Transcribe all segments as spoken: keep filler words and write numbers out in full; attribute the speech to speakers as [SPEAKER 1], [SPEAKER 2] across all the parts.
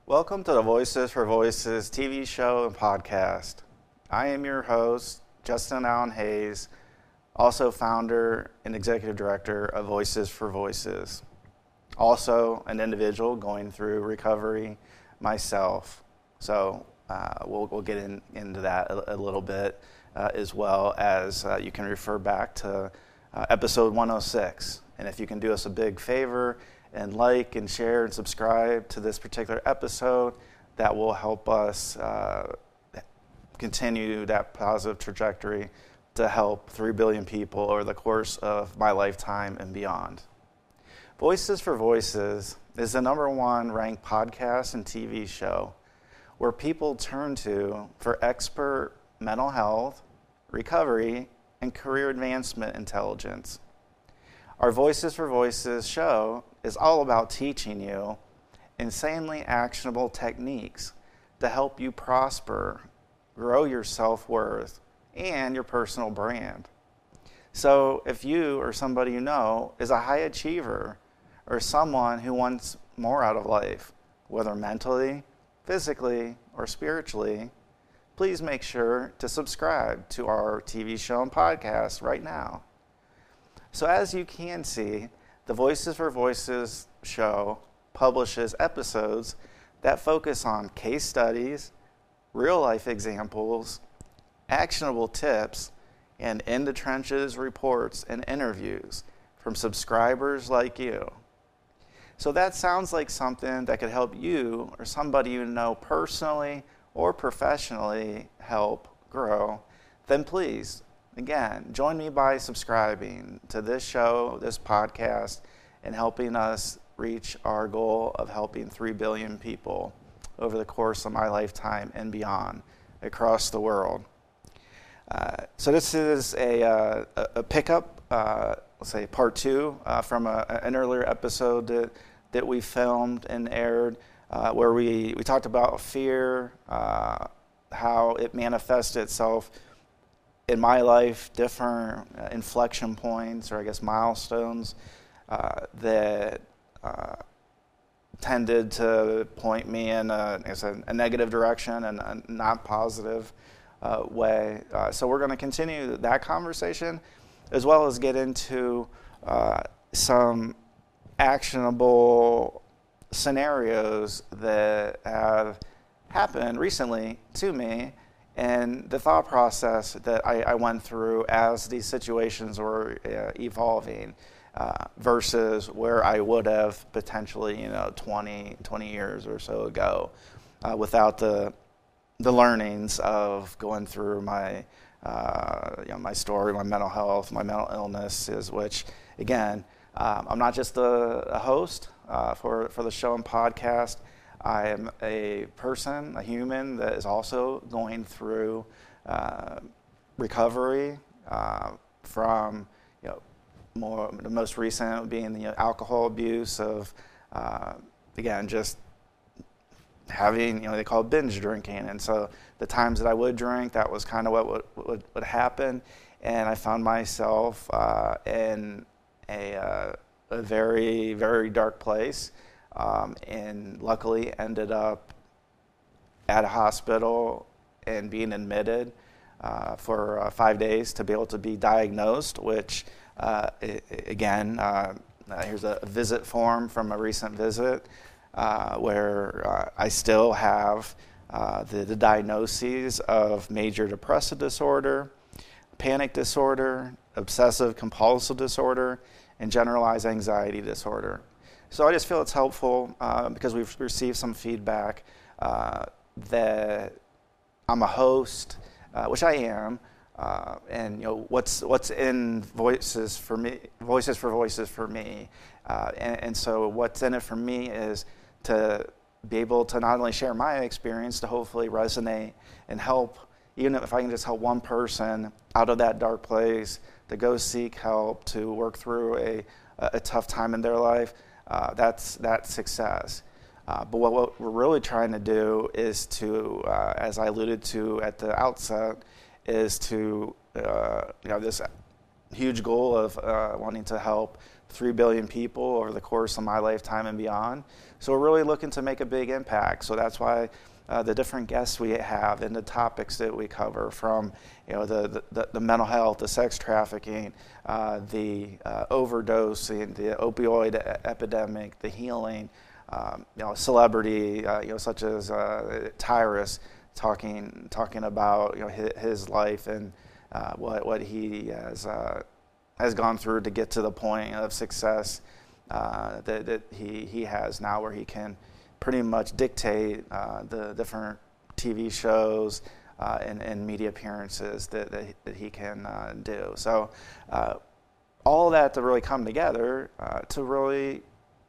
[SPEAKER 1] Welcome to the Voices for Voices T V show and podcast. I am your host, Justin Allen Hayes, also founder and executive director of Voices for Voices. Also an individual going through recovery myself. So uh, we'll, we'll get in, into that a, a little bit, uh, as well as uh, you can refer back to uh, episode one oh six. And if you can do us a big favor and like and share and subscribe to this particular episode, that will help us uh, continue that positive trajectory to help three billion people over the course of my lifetime and beyond. Voices for Voices is the number one ranked podcast and T V show where people turn to for expert mental health, recovery, and career advancement intelligence. Our Voices for Voices show is all about teaching you insanely actionable techniques to help you prosper, grow your self-worth, and your personal brand. So if you or somebody you know is a high achiever or someone who wants more out of life, whether mentally, physically, or spiritually, please make sure to subscribe to our T V show and podcast right now. So as you can see, the Voices for Voices show publishes episodes that focus on case studies, real-life examples, actionable tips, and in-the-trenches reports and interviews from subscribers like you. So that sounds like something that could help you or somebody you know personally or professionally help grow, then please, again, join me by subscribing to this show, this podcast, and helping us reach our goal of helping three billion people over the course of my lifetime and beyond across the world. Uh, so this is a, uh, a pickup, uh, let's say part two, uh, from a, an earlier episode that, that we filmed and aired, uh, where we, we talked about fear, uh, how it manifests itself in my life, different uh, inflection points, or I guess milestones, uh, that uh, tended to point me in a, I guess a, a negative direction and a not positive uh, way. Uh, so we're going to continue that conversation, as well as get into uh, some actionable scenarios that have happened recently to me, and the thought process that I, I went through as these situations were uh, evolving, uh, versus where I would have potentially, you know, twenty, twenty years or so ago, uh, without the the learnings of going through my uh, you know, my story, my mental health, my mental illnesses. Which, again, um, I'm not just a, a host uh, for for the show and podcast. I am a person, a human that is also going through uh, recovery uh, from, you know, more the most recent being the, you know, alcohol abuse of, uh, again, just having, you know, they call it binge drinking. And so the times that I would drink, that was kind of what would, would, would happen. And I found myself uh, in a, uh, a very, very dark place. Um, and luckily ended up at a hospital and being admitted uh, for uh, five days to be able to be diagnosed, which, uh, I, again, uh, uh, here's a visit form from a recent visit uh, where uh, I still have uh, the, the diagnoses of major depressive disorder, panic disorder, obsessive compulsive disorder, and generalized anxiety disorder. So I just feel it's helpful uh, because we've received some feedback uh, that I'm a host, uh, which I am, uh, and, you know, what's what's in Voices for me, Voices for Voices for me, uh, and, and so what's in it for me is to be able to not only share my experience, to hopefully resonate and help, even if I can just help one person out of that dark place, to go seek help, to work through a a tough time in their life. Uh, that's that's success. Uh, but what, what we're really trying to do is to, uh, as I alluded to at the outset, is to, uh, you know, this huge goal of uh, wanting to help three billion people over the course of my lifetime and beyond. So we're really looking to make a big impact. So that's why uh, the different guests we have and the topics that we cover, from you know the the, the mental health, the sex trafficking, uh, the uh, overdosing, the opioid e- epidemic, the healing, um, you know, celebrity, uh, you know, such as uh, Tyrus, talking talking about you know his, his life and uh, what what he has uh, has gone through to get to the point of success uh, that that he he has now, where he can pretty much dictate uh, the different T V shows uh, and, and media appearances that, that, that he can uh, do. So uh, all of that to really come together uh, to really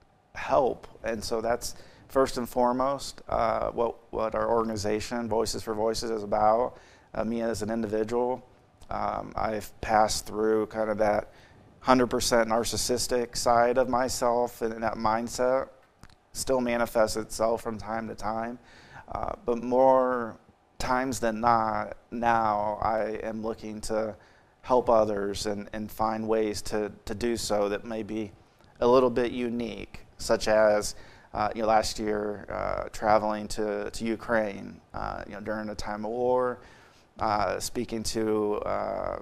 [SPEAKER 1] help. And so that's first and foremost uh, what, what our organization, Voices for Voices, is about. Uh, me as an individual, um, I've passed through kind of that one hundred percent narcissistic side of myself, and that mindset still manifests itself from time to time, uh, but more times than not, now I am looking to help others and, and find ways to, to do so that may be a little bit unique, such as uh, you know, last year uh, traveling to, to Ukraine uh, you know, during a time of war, uh, speaking to uh,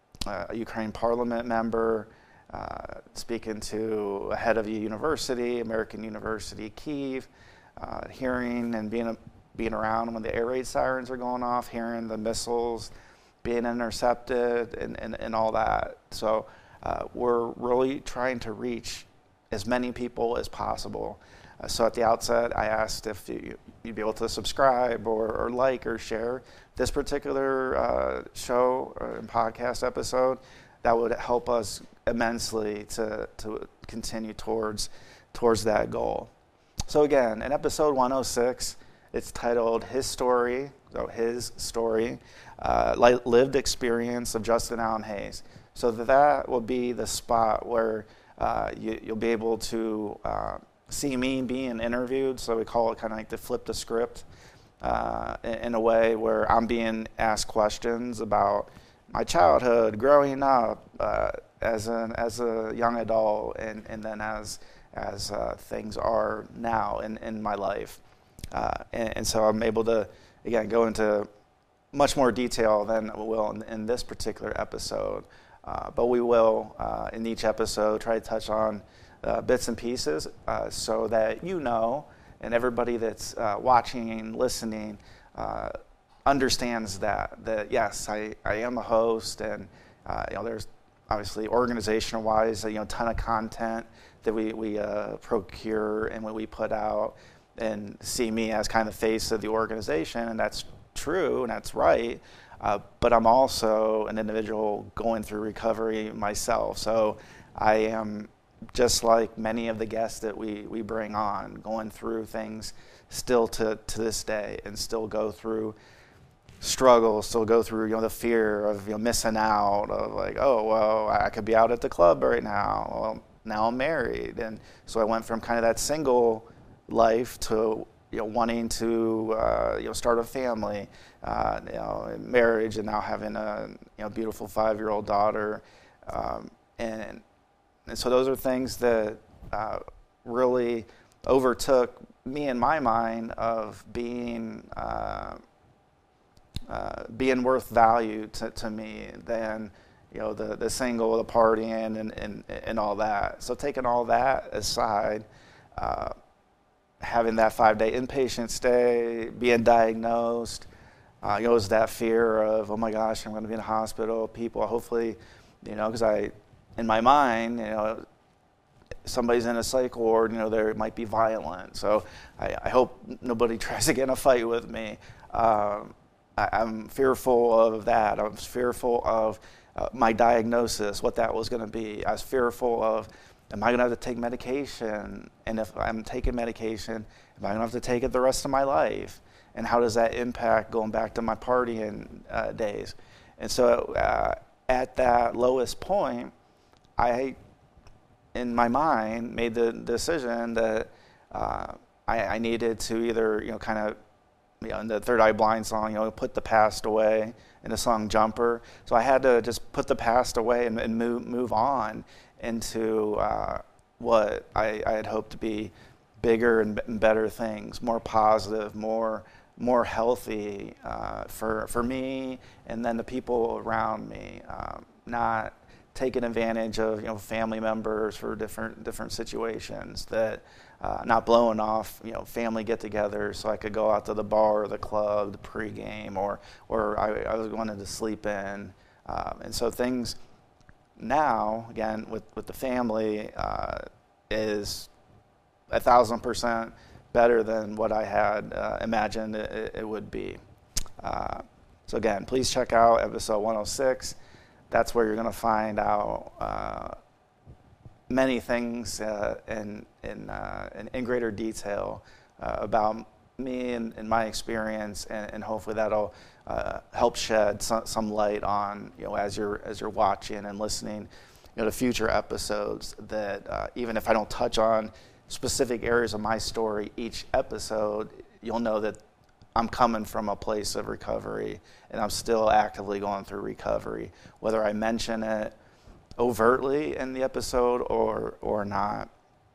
[SPEAKER 1] a Ukraine parliament member, Uh, speaking to a head of a university, American University, Kyiv, uh, hearing and being a, being around when the air raid sirens are going off, hearing the missiles being intercepted, and, and, and all that. So uh, we're really trying to reach as many people as possible. Uh, so at the outset, I asked if you, you'd be able to subscribe or, or like or share this particular uh, show or podcast episode. That would help us immensely to, to continue towards towards that goal. So again, in episode one oh six, it's titled His Story, so His Story, uh, Lived Experience of Justin Allen Hayes. So that will be the spot where uh, you, you'll be able to uh, see me being interviewed. So we call it kind of like to flip the script uh, in, in a way where I'm being asked questions about my childhood, growing up uh, as an as a young adult, and, and then as as uh, things are now in, in my life, uh, and, and so I'm able to again go into much more detail than we will in, in this particular episode, uh, but we will uh, in each episode try to touch on uh, bits and pieces uh, so that you know, and everybody that's uh, watching and listening Uh, understands that, that yes, I, I am a host, and uh, you know, there's obviously organizational-wise, you know, a ton of content that we, we uh, procure and what we put out, and see me as kind of the face of the organization, and that's true, and that's right, uh, but I'm also an individual going through recovery myself, so I am, just like many of the guests that we, we bring on, going through things still to, to this day, and still go through struggle, still go through, you know, the fear of, you know, missing out, of like, oh, well, I could be out at the club right now. Well, now I'm married. And so I went from kind of that single life to, you know, wanting to, uh, you know, start a family, uh, you know, marriage, and now having a, you know, beautiful five-year-old daughter. Um, and, and so those are things that uh, really overtook me in my mind of being, uh, Uh, being worth value to, to me than, you know, the, the single, the partying, and, and, and all that. So taking all that aside, uh, having that five-day inpatient stay, being diagnosed, uh, you know, was that fear of, oh my gosh, I'm going to be in a hospital. People, hopefully, you know, because I, in my mind, you know, somebody's in a psych ward, you know, they might be violent. So I, I hope nobody tries to get in a fight with me. Um, I'm fearful of that. I was fearful of uh, my diagnosis, what that was going to be. I was fearful of, am I going to have to take medication? And if I'm taking medication, am I going to have to take it the rest of my life? And how does that impact going back to my partying uh, days? And so uh, at that lowest point, I, in my mind, made the decision that uh, I, I needed to either, you know, kind of, you know, in the Third Eye Blind song, you know, put the past away, in the song Jumper. So I had to just put the past away and, and move move on, into uh, what I, I had hoped to be bigger and, b- and better things, more positive, more more healthy uh, for for me and then the people around me. Um, not taking advantage of you know family members for different different situations. That uh, not blowing off you know family get-togethers so I could go out to the bar or the club, the pregame, or or I, I was wanted to sleep in. Um, and so things now again with with the family uh, is a thousand percent better than what I had uh, imagined it, it would be. Uh, so again, please check out episode one oh six. That's where you're going to find out uh, many things uh, in in, uh, in in greater detail uh, about me and, and my experience, and, and hopefully that'll uh, help shed some, some light on you know as you're as you're watching and listening, you know, to future episodes. That uh, even if I don't touch on specific areas of my story each episode, you'll know that I'm coming from a place of recovery and I'm still actively going through recovery, whether I mention it overtly in the episode or or not.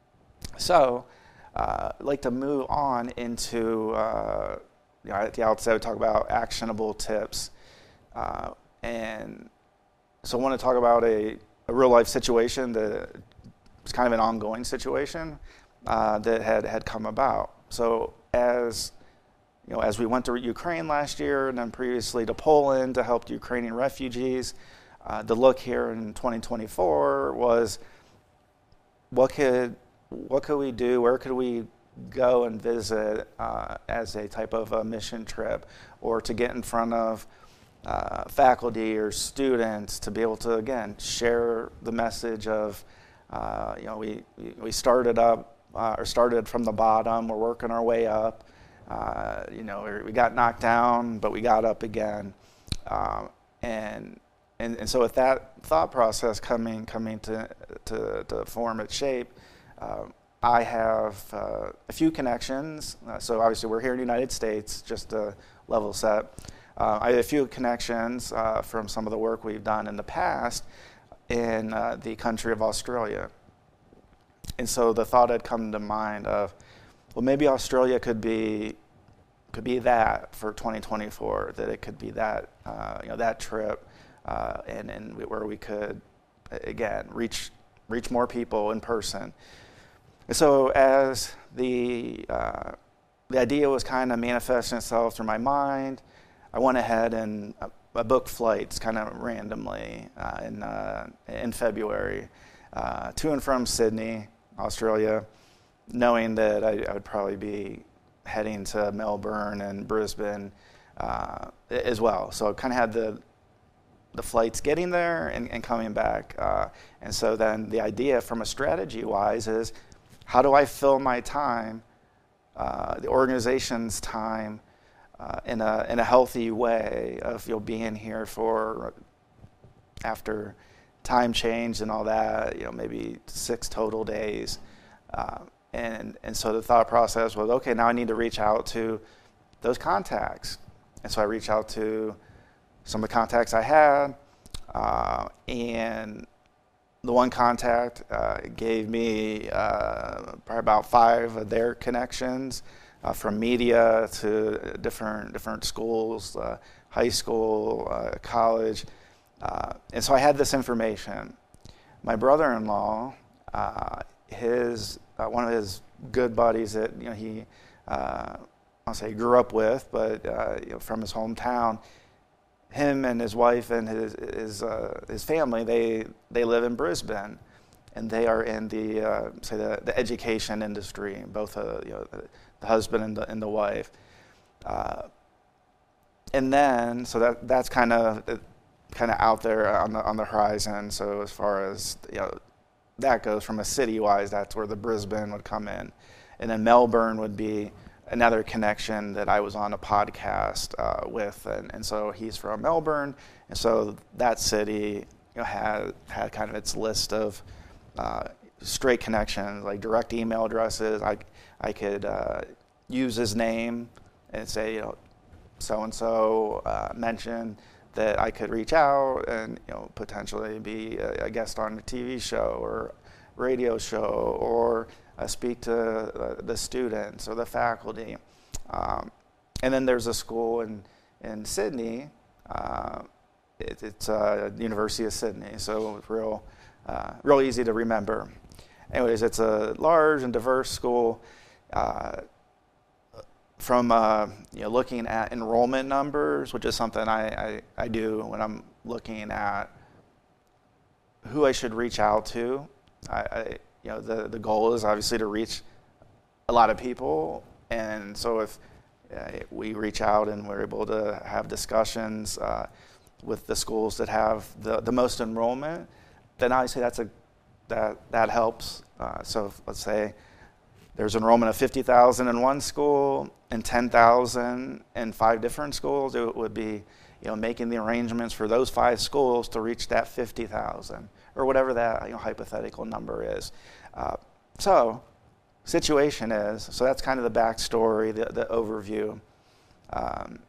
[SPEAKER 1] So uh, I'd like to move on into, uh, you know, at the outset we talk about actionable tips. Uh, and so I want to talk about a, a real life situation that was kind of an ongoing situation uh, that had, had come about. So as you know, as we went to Ukraine last year and then previously to Poland to help Ukrainian refugees, uh, the look here in twenty twenty-four was what could what could we do? Where could we go and visit uh, as a type of a mission trip, or to get in front of uh, faculty or students to be able to again share the message of uh, you know we we started up uh, or started from the bottom. We're working our way up. Uh, you know, we got knocked down, but we got up again, um, and, and and so with that thought process coming coming to to, to form its shape, uh, I have uh, a few connections. Uh, so obviously, we're here in the United States, just to level set. Uh, I have a few connections uh, from some of the work we've done in the past in uh, the country of Australia, and so the thought had come to mind of, well, maybe Australia could be could be that for twenty twenty-four. That it could be that uh, you know that trip, uh, and and where we could again reach reach more people in person. And so as the uh, the idea was kind of manifesting itself through my mind, I went ahead and I, I booked flights kind of randomly uh, in uh, in February uh, to and from Sydney, Australia, knowing that I, I would probably be heading to Melbourne and Brisbane uh, as well. So I kind of had the the flights getting there and, and coming back. Uh, and so then the idea from a strategy-wise is, how do I fill my time, uh, the organization's time, uh, in a in a healthy way of you know being here for after time change and all that, you know maybe six total days. Uh, And and so the thought process was, okay, now I need to reach out to those contacts. And so I reached out to some of the contacts I had, uh, and the one contact uh, gave me uh, probably about five of their connections, uh, from media to different different schools, uh, high school, uh, college. Uh, and so I had this information. My brother-in-law, uh, his Uh, one of his good buddies that you know he, uh, I'll say grew up with, but uh, you know, from his hometown, him and his wife and his his uh, his family, they they live in Brisbane, and they are in the uh, say the, the education industry. Both uh, you know the, the husband and the and the wife, uh, and then so that that's kind of kind of out there on the on the horizon. So as far as you know. That goes from a city-wise, that's where the Brisbane would come in. And then Melbourne would be another connection that I was on a podcast uh, with. And, and so he's from Melbourne. And so that city you know, had, had kind of its list of uh, straight connections, like direct email addresses. I, I could uh, use his name and say, you know, so-and-so uh, mentioned that I could reach out and, you know, potentially be a, a guest on a T V show or radio show, or uh, speak to uh, the students or the faculty. Um, and then there's a school in, in Sydney. Uh, it, it's uh, University of Sydney, so real, uh, real easy to remember. Anyways, it's a large and diverse school. Uh, from uh, you know, looking at enrollment numbers, which is something I, I, I do when I'm looking at who I should reach out to. I, I you know the, the goal is obviously to reach a lot of people, and so if uh, we reach out and we're able to have discussions uh, with the schools that have the, the most enrollment, then obviously that's a that that helps. Uh, so if, let's say there's enrollment of fifty thousand in one school and ten thousand in five different schools, it would be, you know, making the arrangements for those five schools to reach that fifty thousand or whatever that, you know, hypothetical number is. Uh, so, situation is, so that's kind of the backstory, the, the overview. Um,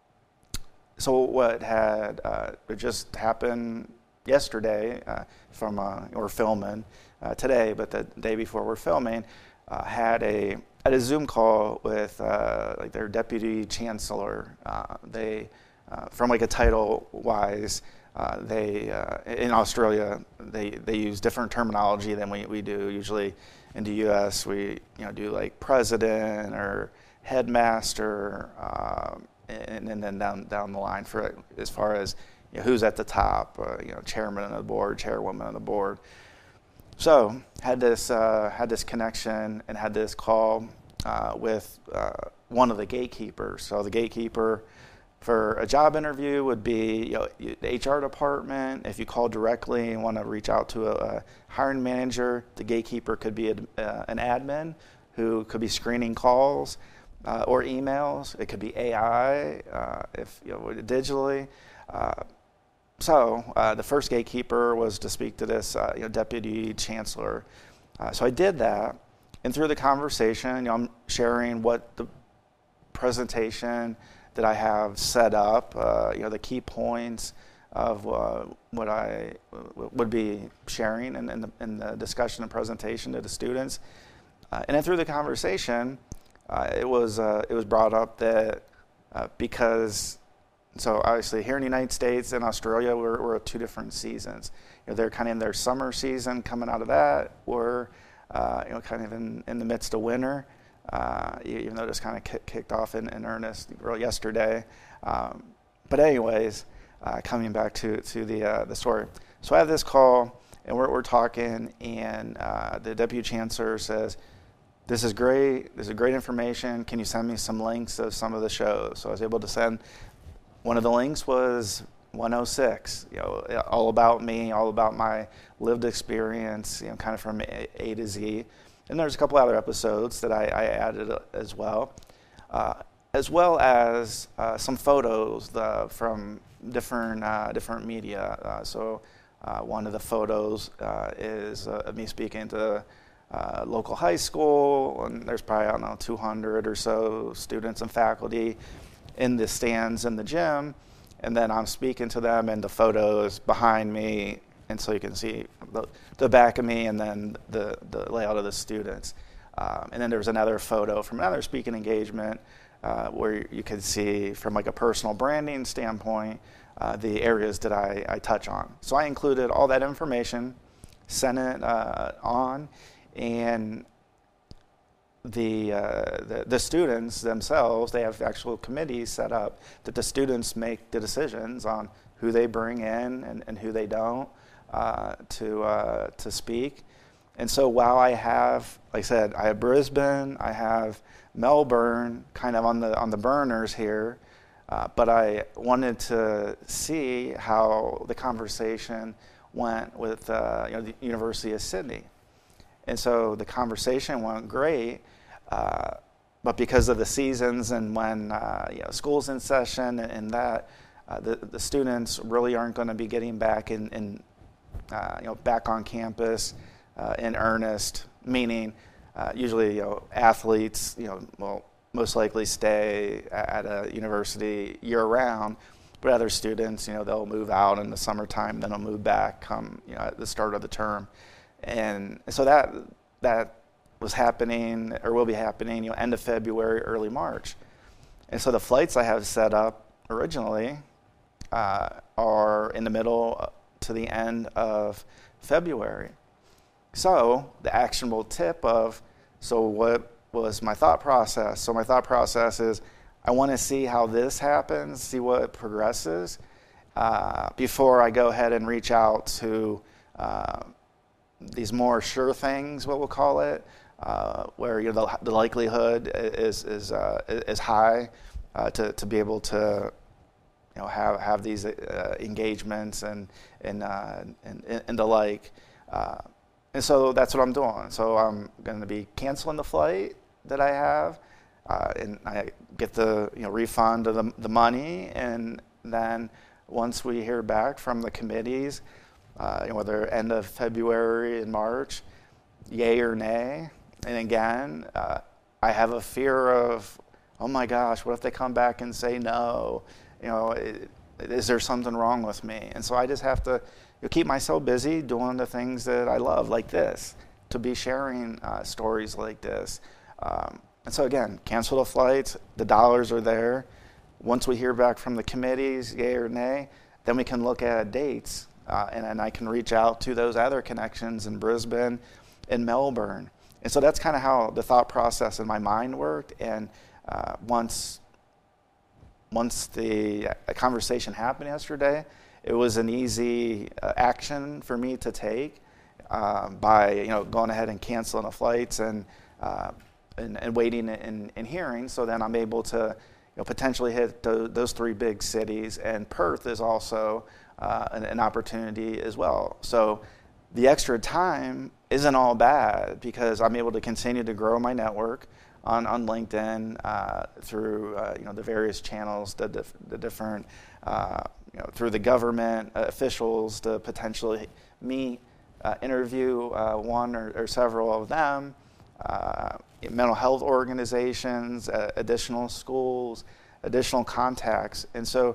[SPEAKER 1] so what had uh, just happened yesterday uh, from, uh, we're filming uh, today, but the day before we're filming, uh, had a had a Zoom call with uh, like their deputy chancellor. Uh, they, uh, from like a title wise, uh, they uh, in Australia they they use different terminology than we, we do. Usually in the U S we you know do like president or headmaster, uh, and, and then down down the line for as far as, you know, who's at the top, uh, you know, chairman of the board, chairwoman of the board. So had this uh, had this connection and had this call uh, with uh, one of the gatekeepers. So the gatekeeper for a job interview would be, you know, the H R department. If you call directly and want to reach out to a, a hiring manager, the gatekeeper could be a, uh, an admin who could be screening calls uh, or emails. It could be A I, uh, if you know, digitally. Uh, So uh, the first gatekeeper was to speak to this uh, you know, deputy chancellor. Uh, so I did that, and through the conversation, you know, I'm sharing what the presentation that I have set up, uh, you know, the key points of uh, what I w- would be sharing in, in, the, in the discussion and presentation to the students. Uh, and then through the conversation, uh, it was uh, it was brought up that uh, because So obviously here in the United States and Australia, we're, we're at two different seasons. You know, they're kind of in their summer season, coming out of that. We're uh, you know, kind of in, in the midst of winter, uh, even though it just kind of kick, kicked off in, in earnest yesterday. Um, but anyways, uh, coming back to to the uh, the story. So I have this call, and we're we're talking, and uh, the deputy chancellor says, "This is great. This is great information. Can you send me some links of some of the shows?" So I was able to send. One of the links was one oh six, you know, all about me, all about my lived experience, you know, kind of from A, A to Z. And there's a couple other episodes that I, I added as well, uh, as well as uh, some photos the, from different uh, different media. Uh, so uh, one of the photos uh, is uh, me speaking to uh, local high school, and there's probably, I don't know, two hundred or so students and faculty in the stands in the gym, and then I'm speaking to them, and the photo is behind me, and so you can see the, the back of me and then the, the layout of the students. Um, and then there's another photo from another speaking engagement uh, where you can see from like a personal branding standpoint uh, the areas that I, I touch on. So I included all that information, sent it uh, on, and The, uh, the the students themselves, they have actual committees set up that the students make the decisions on who they bring in and, and who they don't uh, to uh, to speak. And so while I have, like I said, I have Brisbane, I have Melbourne kind of on the on the burners here, uh, but I wanted to see how the conversation went with uh, you know, the University of Sydney. And so the conversation went great, uh, but because of the seasons and when uh, you know, school's in session and, and that, uh, the, the students really aren't going to be getting back in, in uh, you know, back on campus uh, in earnest. Meaning, uh, usually, you know, athletes, you know, will most likely stay at a university year round, but other students, you know, they'll move out in the summertime, then they'll move back come, you know, at the start of the term. And so that that was happening, or will be happening, you know, end of February, early March. And so the flights I have set up originally uh, are in the middle to the end of February. So the actionable tip of, so what was my thought process? So my thought process is, I want to see how this happens, see what progresses, uh, before I go ahead and reach out to uh, these more sure things, what we'll call it, uh, where you know the, the likelihood is is uh, is high uh, to to be able to you know have have these uh, engagements and and, uh, and and the like. Uh, and so that's what I'm doing. So I'm going to be canceling the flight that I have. Uh, and I get the you know refund of the, the money, and then once we hear back from the committees, uh, you know, whether end of February and March, yay or nay. And again, uh, I have a fear of, oh my gosh, what if they come back and say no? You know, it, is there something wrong with me? And so I just have to you know, keep myself busy doing the things that I love, like this, to be sharing uh, stories like this. Um, And so again, cancel the flights, the dollars are there. Once we hear back from the committees, yay or nay, then we can look at dates, uh, and then I can reach out to those other connections in Brisbane and Melbourne. And so that's kind of how the thought process in my mind worked. And uh, once once the uh, conversation happened yesterday, it was an easy uh, action for me to take uh, by you know going ahead and canceling the flights and uh, And, and waiting and, and hearing, so then I'm able to you know, potentially hit the, those three big cities, and Perth is also uh, an, an opportunity as well. So the extra time isn't all bad, because I'm able to continue to grow my network on, on LinkedIn uh, through uh, you know the various channels, the, dif- the different uh, you know through the government officials to potentially meet, uh, interview uh, one or, or several of them. Uh, mental health organizations, uh, additional schools, additional contacts. And so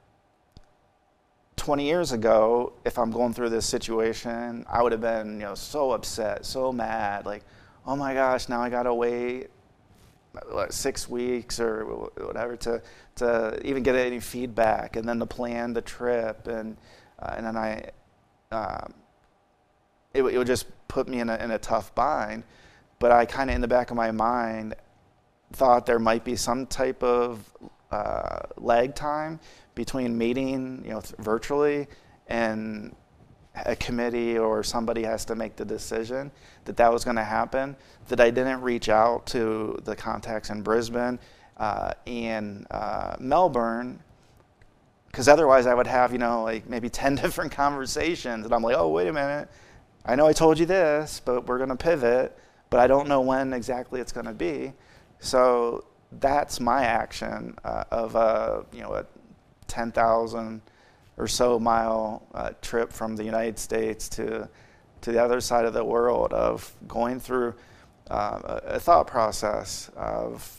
[SPEAKER 1] twenty years ago, if I'm going through this situation, I would have been, you know, so upset, so mad, like, oh my gosh, now I gotta wait what, six weeks or whatever to to even get any feedback, and then to plan the trip, and uh, and then I, um, it, it would just put me in a in a tough bind. But I kind of, in the back of my mind, thought there might be some type of uh, lag time between meeting, you know, th- virtually, and a committee or somebody has to make the decision that that was going to happen. That I didn't reach out to the contacts in Brisbane uh, and uh, Melbourne, because otherwise I would have, you know, like maybe ten different conversations, and I'm like, oh, wait a minute, I know I told you this, but we're going to pivot. But I don't know when exactly it's going to be. So that's my action uh, of a you know a ten thousand or so mile uh, trip from the United States to to the other side of the world, of going through uh, a, a thought process of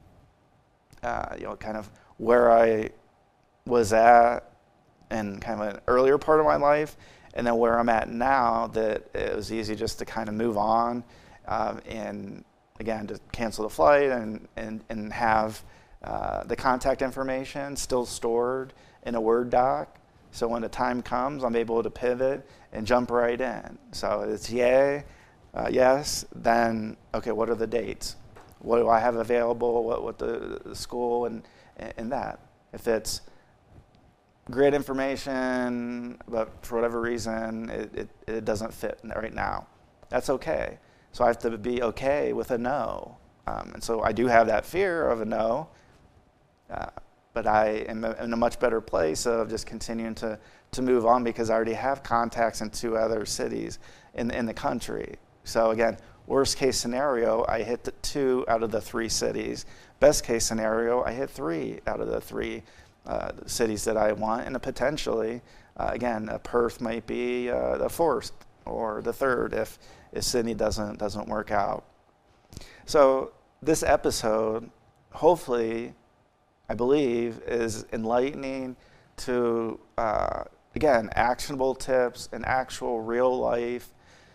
[SPEAKER 1] uh, you know kind of where I was at in kind of an earlier part of my life, and then where I'm at now, that it was easy just to kind of move on. Um, and again, to cancel the flight and, and, and have uh, the contact information still stored in a Word doc. So when the time comes, I'm able to pivot and jump right in. So it's yay, uh, yes, then, okay, what are the dates? What do I have available? What, what the, the school and, and that. If it's great information, but for whatever reason, it, it, it doesn't fit right now, that's okay. So I have to be okay with a no. Um, and so I do have that fear of a no, uh, but I am in a much better place of just continuing to, to move on, because I already have contacts in two other cities in, in the country. So again, worst case scenario, I hit the two out of the three cities. Best case scenario, I hit three out of the three uh, cities that I want. And potentially, uh, again, uh, Perth might be uh, the fourth or the third if if Sydney doesn't doesn't work out. So this episode, hopefully, I believe, is enlightening to, uh, again, actionable tips and actual real life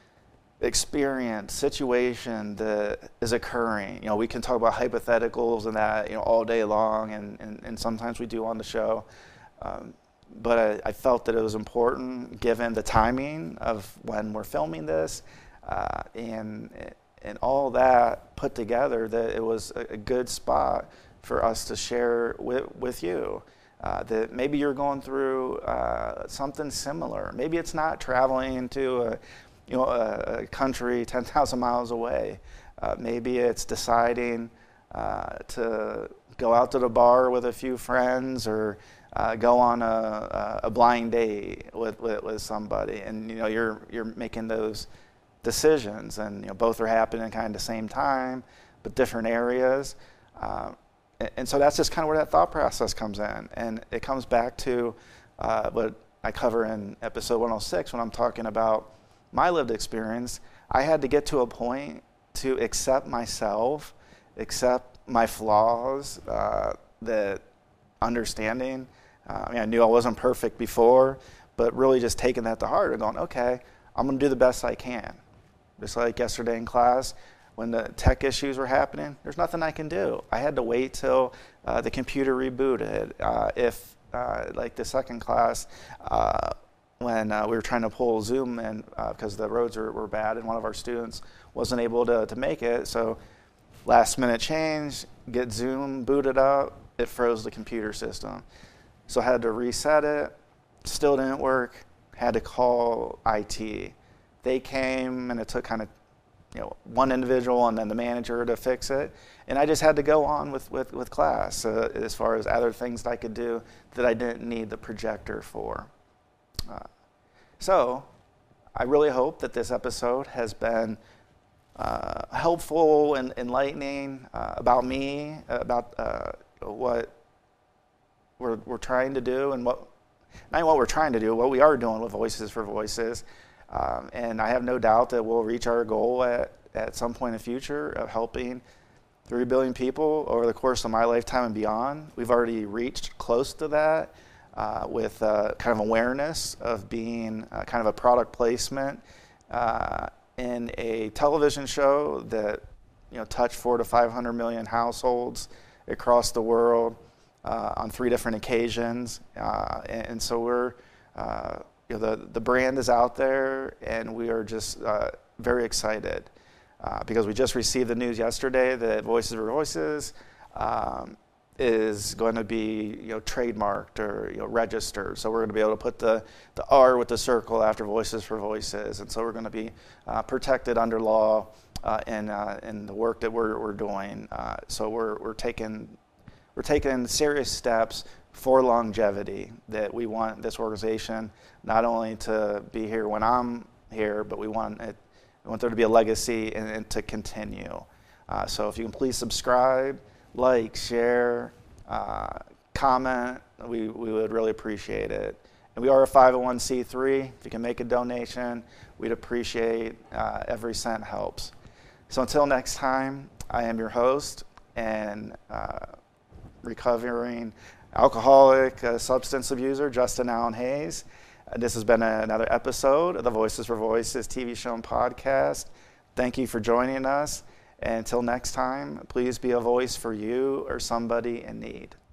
[SPEAKER 1] experience, situation that is occurring. You know, we can talk about hypotheticals and that, you know, all day long, and, and, and sometimes we do on the show. Um, but I, I felt that it was important, given the timing of when we're filming this, uh, and and all that put together, that it was a, a good spot for us to share with, with you. Uh, that maybe you're going through uh, something similar. Maybe it's not traveling to a you know, a, a country ten thousand miles away. Uh, maybe it's deciding uh, to go out to the bar with a few friends, or uh, go on a, a blind date with, with, with somebody, and you know you're you're making those decisions, and you know both are happening kind of the same time, but different areas. Uh, and, and so that's just kind of where that thought process comes in, and it comes back to uh, what I cover in episode one oh six when I'm talking about my lived experience. I had to get to a point to accept myself, accept my flaws, uh, that understanding. Uh, I mean, I knew I wasn't perfect before, but really just taking that to heart and going, okay, I'm going to do the best I can. Just like yesterday in class, when the tech issues were happening, there's nothing I can do. I had to wait till uh, the computer rebooted. Uh, if, uh, like the second class, uh, when uh, we were trying to pull Zoom in uh, because the roads were, were bad, and one of our students wasn't able to, to make it. So last minute change, get Zoom booted up, it froze the computer system. So I had to reset it, still didn't work, had to call I T. They came, and it took kind of you know one individual and then the manager to fix it. And I just had to go on with, with, with class uh, as far as other things that I could do that I didn't need the projector for. Uh, so, I really hope that this episode has been uh, helpful and enlightening uh, about me, about uh, what we're, we're trying to do, and what not what we're trying to do, what we are doing with Voices for Voices. Um, and I have no doubt that we'll reach our goal at, at some point in the future of helping three billion people over the course of my lifetime and beyond. We've already reached close to that. Uh, with uh, kind of awareness of being uh, kind of a product placement uh, in a television show that you know touched four to five hundred million households across the world uh, on three different occasions, uh, and, and so we're uh, you know the the brand is out there, and we are just uh, very excited uh, because we just received the news yesterday that Voices for Voices. Um, is going to be you know trademarked or you know registered, so we're going to be able to put the the R with the circle after Voices for Voices, and so we're going to be uh, protected under law uh, in uh, in the work that we're we're doing. Uh, so we're we're taking we're taking serious steps for longevity. That we want this organization not only to be here when I'm here, but we want it we want there to be a legacy and, and to continue. Uh, so if you can please subscribe, like, share, uh, comment, we, we would really appreciate it. And we are a five oh one c three. If you can make a donation, we'd appreciate uh, every cent helps. So until next time, I am your host and uh, recovering alcoholic uh, substance abuser, Justin Allen Hayes. Uh, this has been a, another episode of the Voices for Voices T V show and podcast. Thank you for joining us. And until next time, please be a voice for you or somebody in need.